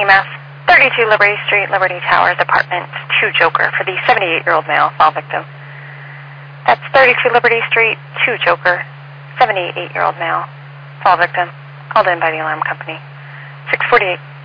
EMS, 32 Liberty Street, Liberty Towers, Apartment 2 Joker for the 78-year-old male fall victim. That's 32 Liberty Street, 2 Joker, 78-year-old male fall victim, called in by the alarm company. 648.